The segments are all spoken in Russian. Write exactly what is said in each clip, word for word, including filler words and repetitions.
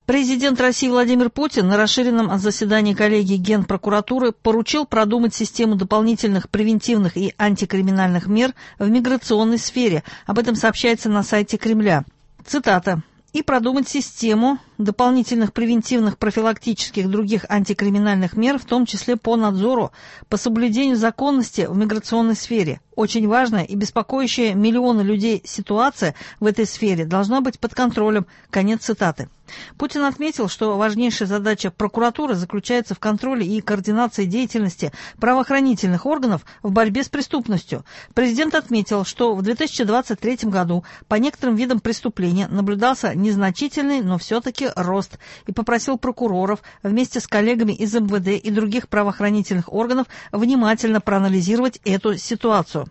Президент России Владимир Путин на расширенном заседании коллегии Генпрокуратуры поручил продумать систему дополнительных превентивных и антикриминальных мер в миграционной сфере. Об этом сообщается на сайте Кремля. Цитата. «И продумать систему дополнительных превентивных, профилактических и других антикриминальных мер, в том числе по надзору, по соблюдению законности в миграционной сфере. Очень важная и беспокоящая миллионы людей ситуация в этой сфере должна быть под контролем». Конец цитаты. Путин отметил, что важнейшая задача прокуратуры заключается в контроле и координации деятельности правоохранительных органов в борьбе с преступностью. Президент отметил, что в две тысячи двадцать третьем году по некоторым видам преступления наблюдался незначительный, но все-таки рост, и попросил прокуроров вместе с коллегами из эм вэ дэ и других правоохранительных органов внимательно проанализировать эту ситуацию.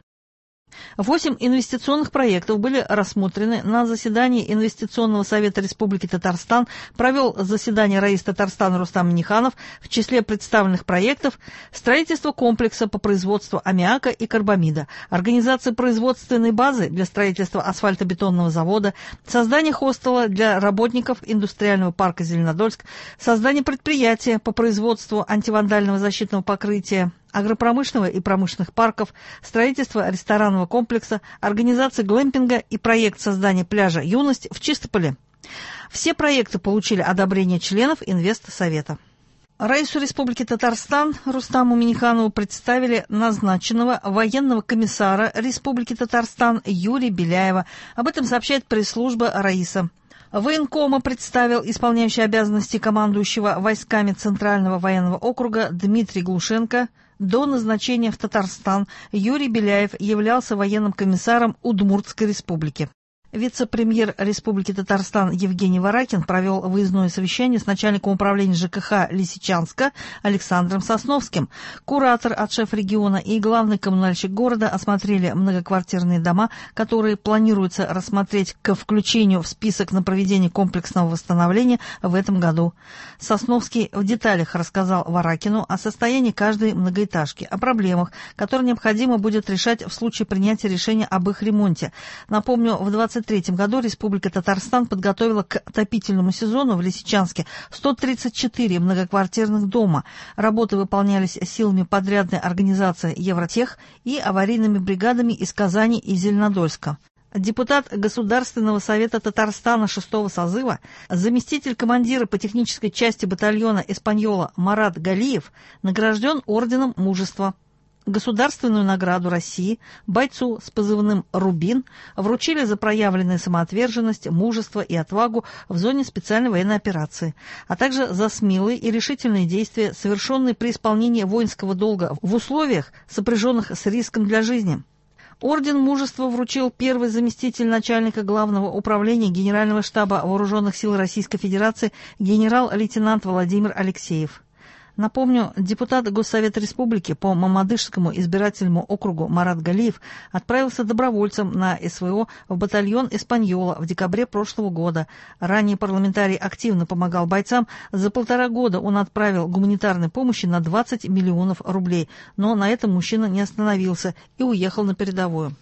Восемь инвестиционных проектов были рассмотрены на заседании Инвестиционного совета Республики Татарстан. Провел заседание раис Татарстана Рустам Минниханов. В числе представленных проектов строительство комплекса по производству аммиака и карбамида, организация производственной базы для строительства асфальтобетонного завода, создание хостела для работников индустриального парка Зеленодольск, создание предприятия по производству антивандального защитного покрытия, агропромышленного и промышленных парков, строительство ресторанного комплекса, организация глэмпинга и проект создания пляжа «Юность» в Чистополе. Все проекты получили одобрение членов Инвестсовета. Раису Республики Татарстан Рустаму Минниханову представили назначенного военного комиссара Республики Татарстан Юрия Беляева. Об этом сообщает пресс-служба Раиса. Военкома представил исполняющий обязанности командующего войсками Центрального военного округа Дмитрий Глушенко. До назначения в Татарстан Юрий Беляев являлся военным комиссаром Удмуртской республики. Вице-премьер Республики Татарстан Евгений Варакин провел выездное совещание с начальником управления жэ ка ха Лисичанска Александром Сосновским. Куратор от шеф-региона и главный коммунальщик города осмотрели многоквартирные дома, которые планируется рассмотреть к включению в список на проведение комплексного восстановления в этом году. Сосновский в деталях рассказал Варакину о состоянии каждой многоэтажки, о проблемах, которые необходимо будет решать в случае принятия решения об их ремонте. Напомню, в двадцать третьем году Республика Татарстан подготовила к отопительному сезону в Лисичанске сто тридцать четыре многоквартирных дома. Работы выполнялись силами подрядной организации «Евротех» и аварийными бригадами из Казани и Зеленодольска. Депутат Государственного совета Татарстана шестого созыва, заместитель командира по технической части батальона «Эспаньола» Марат Галиев награжден орденом мужества. Государственную награду России бойцу с позывным «Рубин» вручили за проявленную самоотверженность, мужество и отвагу в зоне специальной военной операции, а также за смелые и решительные действия, совершенные при исполнении воинского долга в условиях, сопряженных с риском для жизни. Орден мужества вручил первый заместитель начальника Главного управления Генерального штаба Вооруженных сил Российской Федерации генерал-лейтенант Владимир Алексеев. Напомню, депутат Госсовета Республики по Мамадышскому избирательному округу Марат Галиев отправился добровольцем на эс вэ о в батальон «Эспаньола» в декабре прошлого года. Ранее парламентарий активно помогал бойцам. За полтора года он отправил гуманитарной помощи на двадцать миллионов рублей. Но на этом мужчина не остановился и уехал на передовую.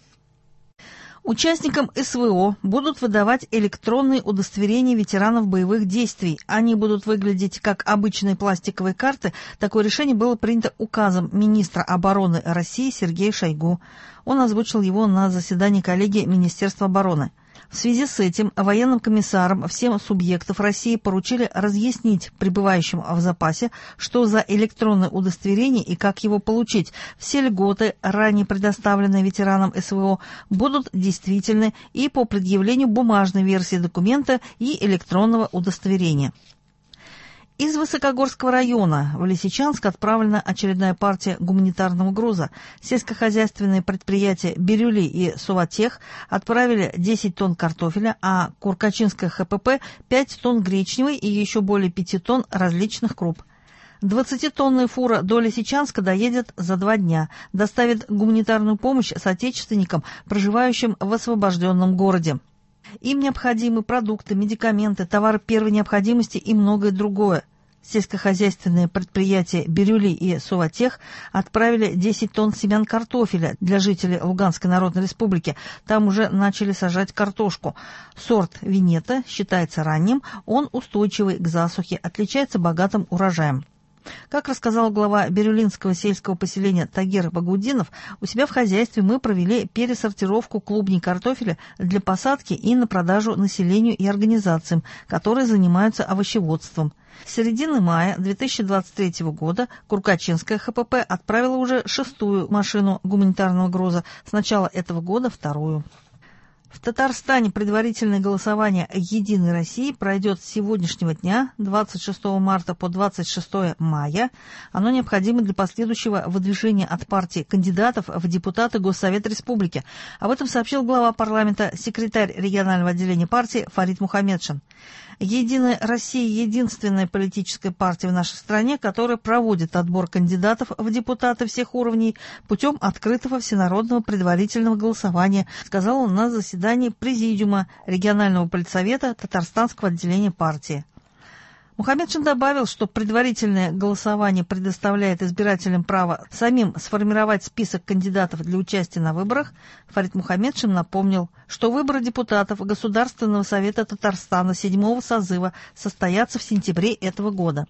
Участникам эс вэ о будут выдавать электронные удостоверения ветеранов боевых действий. Они будут выглядеть как обычные пластиковые карты. Такое решение было принято указом министра обороны России Сергея Шойгу. Он озвучил его на заседании коллегии Министерства обороны. В связи с этим военным комиссарам всем субъектов России поручили разъяснить пребывающим в запасе, что за электронное удостоверение и как его получить. Все льготы, ранее предоставленные ветеранам эс вэ о, будут действительны и по предъявлению бумажной версии документа и электронного удостоверения. Из Высокогорского района в Лисичанск отправлена очередная партия гуманитарного груза. Сельскохозяйственные предприятия «Бирюли» и «Суватех» отправили десять тонн картофеля, а Куркачинская ха пэ пэ – пять тонн гречневой и еще более пяти тонн различных круп. двадцатитонная фура до Лисичанска доедет за два дня, доставит гуманитарную помощь соотечественникам, проживающим в освобожденном городе. Им необходимы продукты, медикаменты, товары первой необходимости и многое другое. Сельскохозяйственные предприятия «Бирюли» и «Соватех» отправили десять тонн семян картофеля для жителей Луганской Народной Республики. Там уже начали сажать картошку. Сорт «Венета» считается ранним, он устойчивый к засухе, отличается богатым урожаем. Как рассказал глава бирюлинского сельского поселения Тагир Багудинов, у себя в хозяйстве мы провели пересортировку клубней картофеля для посадки и на продажу населению и организациям, которые занимаются овощеводством. С середины мая две тысячи двадцать третьего года Кургачинская ха пэ пэ отправила уже шестую машину гуманитарного груза, с начала этого года вторую. В Татарстане предварительное голосование «Единой России» пройдет с сегодняшнего дня, двадцать шестого марта по двадцать шестого мая. Оно необходимо для последующего выдвижения от партии кандидатов в депутаты Госсовета Республики. Об этом сообщил глава парламента, секретарь регионального отделения партии Фарид Мухаммедшин. «Единая Россия» — единственная политическая партия в нашей стране, которая проводит отбор кандидатов в депутаты всех уровней путем открытого всенародного предварительного голосования, сказал он на заседании Президиума регионального политсовета Татарстанского отделения партии. Мухаммедшин добавил, что предварительное голосование предоставляет избирателям право самим сформировать список кандидатов для участия на выборах. Фарид Мухаммедшин напомнил, что выборы депутатов Государственного совета Татарстана седьмого созыва состоятся в сентябре этого года.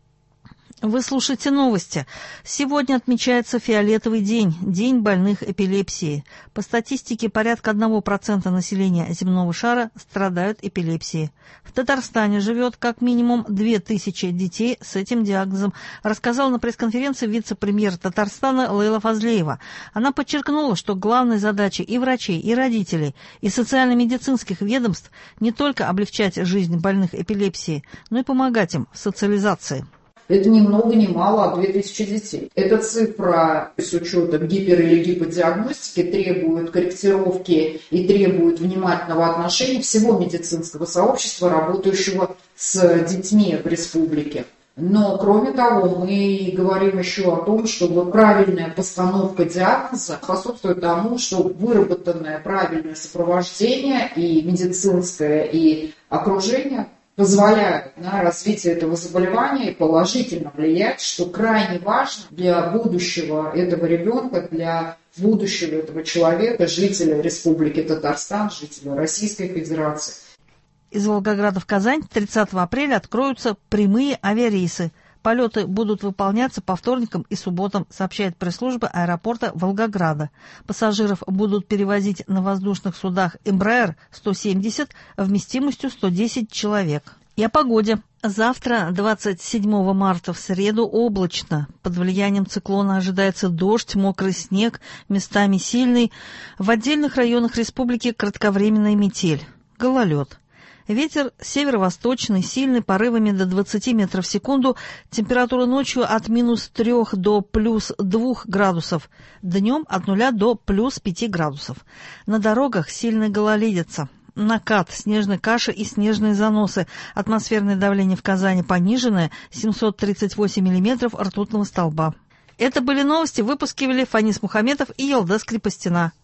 Вы слушаете новости. Сегодня отмечается фиолетовый день, день больных эпилепсией. По статистике, порядка одного процента населения земного шара страдают эпилепсией. В Татарстане живет как минимум две тысячи детей с этим диагнозом, рассказала на пресс-конференции вице-премьер Татарстана Лейла Фазлеева. Она подчеркнула, что главной задачей и врачей, и родителей, и социально-медицинских ведомств не только облегчать жизнь больных эпилепсией, но и помогать им в социализации. Это ни много ни мало, а две тысячи детей. Эта цифра с учетом гипер- или гиподиагностики требует корректировки и требует внимательного отношения всего медицинского сообщества, работающего с детьми в республике. Но, кроме того, мы говорим еще о том, чтобы правильная постановка диагноза способствует тому, что выработанное правильное сопровождение и медицинское, и окружение позволяют на развитие этого заболевания и положительно влиять, что крайне важно для будущего этого ребенка, для будущего этого человека, жителя Республики Татарстан, жителя Российской Федерации. Из Волгограда в Казань тридцатого апреля откроются прямые авиарейсы. Полеты будут выполняться по вторникам и субботам, сообщает пресс-служба аэропорта Волгограда. Пассажиров будут перевозить на воздушных судах Embraer сто семьдесят вместимостью сто десять человек. И о погоде. Завтра, двадцать седьмого марта, в среду, облачно. Под влиянием циклона ожидается дождь, мокрый снег, местами сильный. В отдельных районах республики кратковременная метель, гололед. Ветер северо-восточный, сильный, порывами до двадцати метров в секунду. Температура ночью от минус трех до плюс двух градусов. Днем от нуля до плюс пяти градусов. На дорогах сильная гололедица. Накат, снежная каша и снежные заносы. Атмосферное давление в Казани пониженное, семьсот тридцать восемь миллиметров ртутного столба. Это были новости, в выпуске вели Фанис Мухаметов и Елдас Крепостина.